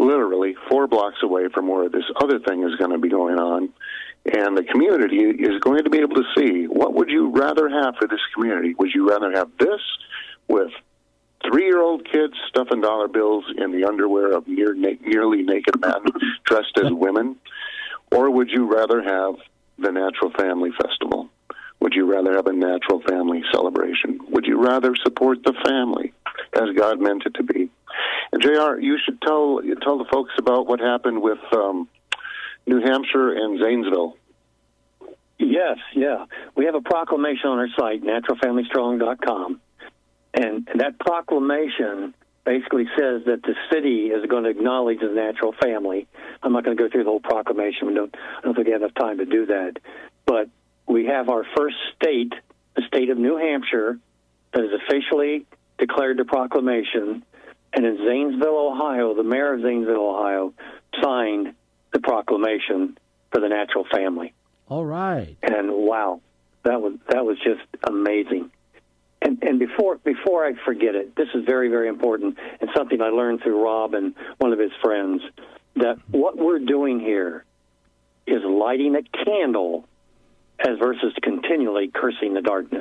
literally four blocks away from where this other thing is going to be going on. And the community is going to be able to see, what would you rather have for this community? Would you rather have this with three-year-old kids stuffing dollar bills in the underwear of near na- nearly naked men dressed as women? Or would you rather have the Natural Family Festival? Would you rather have a natural family celebration? Would you rather support the family as God meant it to be? And J R, you should tell tell the folks about what happened with um, New Hampshire and Zanesville. Yes, yeah. We have a proclamation on our site, natural family strong dot com. And that proclamation basically says that the city is going to acknowledge the natural family. I'm not going to go through the whole proclamation. We don't, I don't think we have enough time to do that. But we have our first state, the state of New Hampshire, that has officially declared the proclamation. And in Zanesville, Ohio, the mayor of Zanesville, Ohio, signed the proclamation for the natural family. All right. And wow, that was that was just amazing. And, and before before I forget it, this is very, very important, and something I learned through Rob and one of his friends, that what we're doing here is lighting a candle as versus continually cursing the darkness.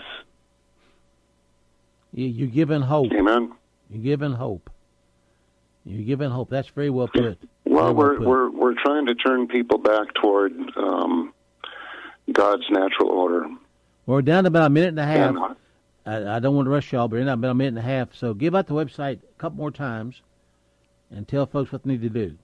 You, you're giving hope. Amen. You're giving hope. You're giving hope. That's very well put. Well, very we're well put. we're we're trying to turn people back toward um, God's natural order. We're down to about a minute and a half. And, I, I don't want to rush y'all, but we're in about a minute and a half. So give out the website a couple more times and tell folks what they need to do.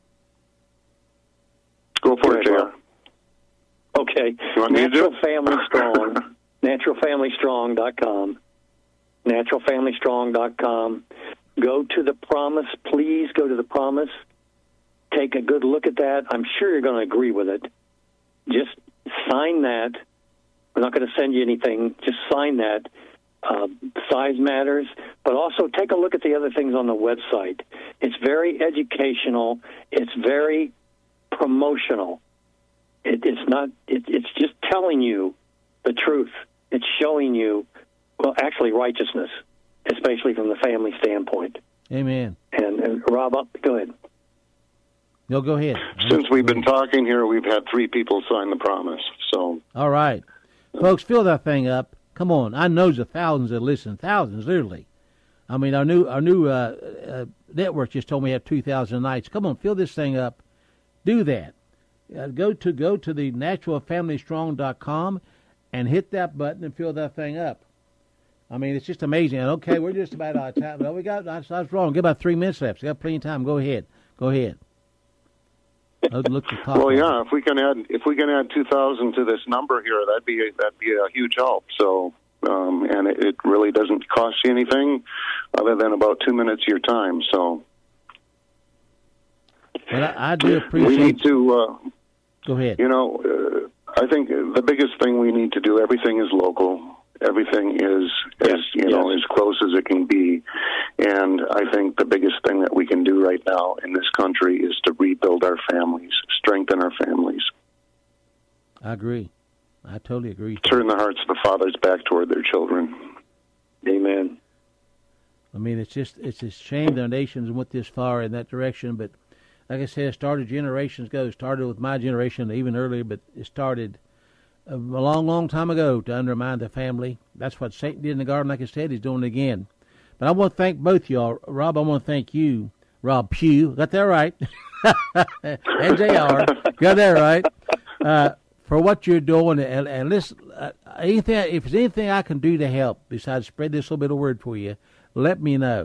Go for it, J R. Okay. You want me to do Natural it? Family Strong, natural family strong dot com, natural family strong dot com. Go to the promise. Please go to the promise. Take a good look at that. I'm sure you're going to agree with it. Just sign that. We're not going to send you anything. Just sign that. Uh, size matters, but also take a look at the other things on the website. It's very educational. It's very promotional. It, it's not. It, it's just telling you the truth. It's showing you, well, actually righteousness, especially from the family standpoint. Amen. And, and Rob, up, go ahead. No, go ahead. Since we've been talking here, we've had three people sign the promise. So, all right, folks, fill that thing up. Come on, I know there's thousands that listen, thousands, literally. I mean, our new our new uh, uh, network just told me we have two thousand nights. Come on, fill this thing up. Do that. Uh, go to go to the natural family strong dot com and hit that button and fill that thing up. I mean, it's just amazing. And okay, we're just about out of time. Well, we got. I was wrong. Get about three minutes left. We got plenty of time. Go ahead. Go ahead. Look the clock. well, yeah. If we can add, if we can add two thousand to this number here, that'd be a, that'd be a huge help. So, um, and it, it really doesn't cost you anything, other than about two minutes of your time. So, but I, I do appreciate. We need to. Uh, Go ahead. You know, uh, I think the biggest thing we need to do. Everything is local. Everything is, Yes, as you know, yes. as close as it can be. And I think the biggest thing that we can do right now in this country is to rebuild our families, strengthen our families. I agree. I totally agree. Turn the hearts of the fathers back toward their children. Amen. I mean, it's just it's a shame that our nations went this far in that direction. But like I said, it started generations ago. It started with my generation, even earlier, but it started a long, long time ago to undermine the family. That's what Satan did in the garden. Like I said, he's doing it again. But I want to thank both y'all. Rob, I want to thank you, Rob Pugh. Got that right. And J R. Got that right. Uh, for what you're doing. And, and listen, uh, anything, if there's anything I can do to help besides spread this little bit of word for you, let me know.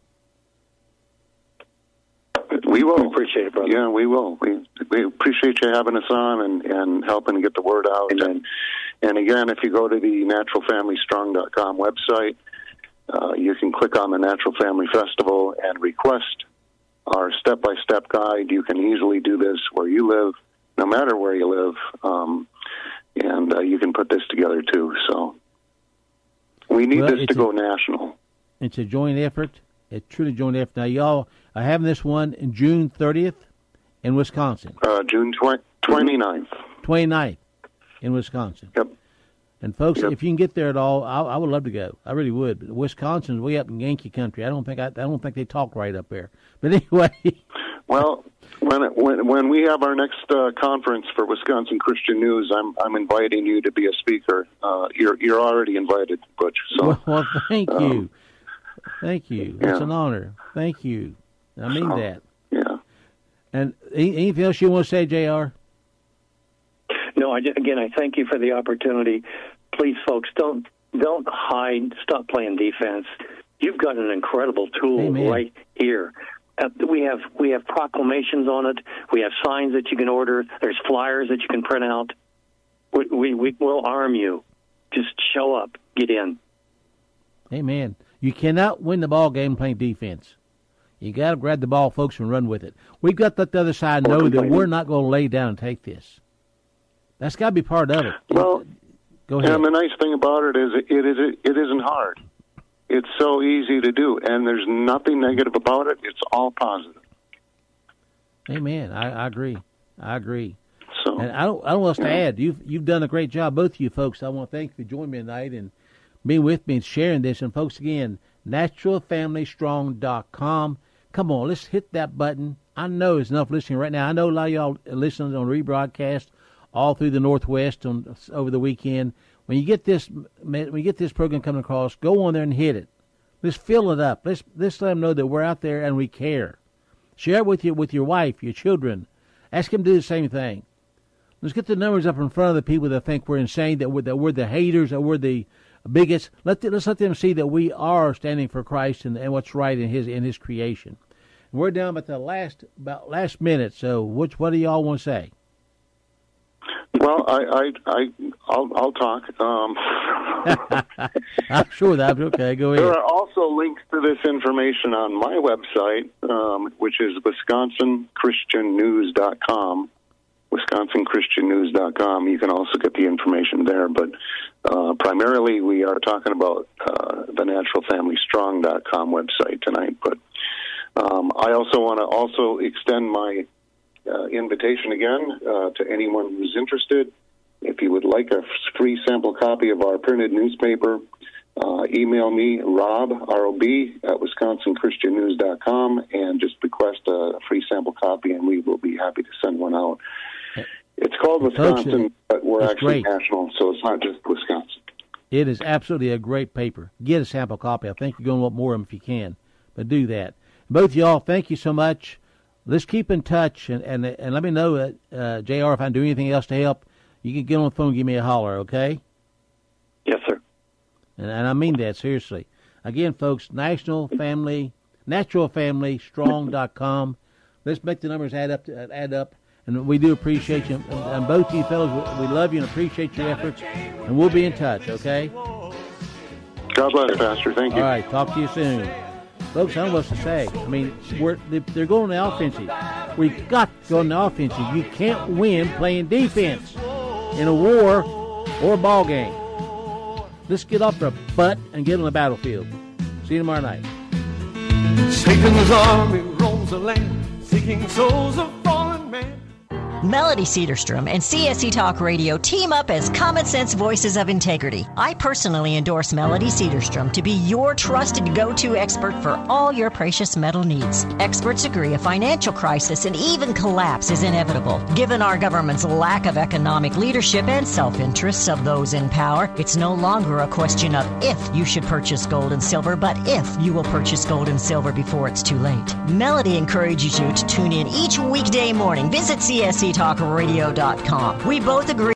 We will. We appreciate it, brother. Yeah, we will. We we appreciate you having us on and, and helping get the word out. Amen. And, and again, if you go to the natural family strong dot com website, uh, you can click on the Natural Family Festival and request our step-by-step guide. You can easily do this where you live, no matter where you live, um, and uh, you can put this together too. So we need Well, this to it's go a- national. It's a joint effort. It's truly a joint effort. Now, y'all are having this one in June thirtieth in Wisconsin. Uh, June twenty-ninth. twenty-ninth in Wisconsin. Yep. And, folks, Yep. if you can get there at all, I, I would love to go. I really would. But Wisconsin's way up in Yankee country. I don't think I, I don't think they talk right up there. But anyway. Well, When, when when we have our next uh, conference for Wisconsin Christian News, I'm I'm inviting you to be a speaker. Uh, you're you're already invited, Butch. So, well, well, thank um, you, thank you. It's yeah. an honor. Thank you. I mean so, that. Yeah. And anything else you want to say, J R? No, I, again, I thank you for the opportunity. Please, folks, don't don't hide. Stop playing defense. You've got an incredible tool Amen. right here. Uh, we have we have proclamations on it. We have signs that you can order. There's flyers that you can print out. We we, we will arm you. Just show up. Get in. Amen. You cannot win the ball game playing defense. You got to grab the ball, folks, and run with it. We've got to let the other side know that we're not going to lay down and take this. That's got to be part of it. Well, go ahead. And the nice thing about it is it is it isn't hard. It's so easy to do, and there's nothing negative about it. It's all positive. Amen. I, I agree. I agree. So, and I don't. I don't know what else to yeah. add. You've you've done a great job, both of you folks. I want to thank you for joining me tonight and being with me and sharing this. And folks, again, natural family strong dot com. Come on, let's hit that button. I know there's enough listening right now. I know a lot of y'all listening on rebroadcast all through the Northwest on over the weekend. When you get this, when you get this program coming across, go on there and hit it. Let's fill it up. Let's let's let them know that we're out there and we care. Share it with you with your wife, your children. Ask them to do the same thing. Let's get the numbers up in front of the people that think we're insane, that we're that we're the haters, that we're the bigots. Let the, let's let them see that we are standing for Christ and, and what's right in His in His creation. And we're down at the last about last minute. So, which what do y'all want to say? Well, I, I, I, I'll, I'll talk. Um, I'm sure that's okay. Go ahead. There are also links to this information on my website, um, which is Wisconsin Christian News dot com. Wisconsin Christian News dot com. You can also get the information there, but uh, primarily we are talking about uh, the Natural Family Strong dot com website tonight. But um, I also want to also extend my Uh, invitation again uh, to anyone who's interested. If you would like a free sample copy of our printed newspaper, uh, email me, Rob, R O B, at Wisconsin Christian News dot com, and just request a free sample copy, and we will be happy to send one out. It's called Wisconsin, but we're actually great. national, so it's not just Wisconsin. It is absolutely a great paper. Get a sample copy. I think you're going to want more of them if you can, but do that. Both of y'all, thank you so much. Let's keep in touch, and, and and let me know, that, uh, J R, if I can do anything else to help. You can get on the phone and give me a holler, okay? Yes, sir. And, and I mean that, seriously. Again, folks, National Family, Natural Family Strong dot com. Let's make the numbers add up, to, add up, and we do appreciate you. And, and both of you fellows, we love you and appreciate your efforts, and we'll be in touch, okay? God bless, Pastor. Thank you. All right, talk to you soon. Folks, I don't know what to say. I mean, we're, they're going on the offensive. We've got to go on the offensive. You can't win playing defense in a war or a ball game. Let's get off our butt and get on the battlefield. See you tomorrow night. Satan's army roams the land, seeking souls of fallen men. Melody Cedarstrom and C S C Talk Radio team up as common sense voices of integrity. I personally endorse Melody Cedarstrom to be your trusted go-to expert for all your precious metal needs. Experts agree a financial crisis and even collapse is inevitable. Given our government's lack of economic leadership and self-interests of those in power, it's no longer a question of if you should purchase gold and silver, but if you will purchase gold and silver before it's too late. Melody encourages you to tune in each weekday morning. Visit C S C Talk Radio dot com. We both agree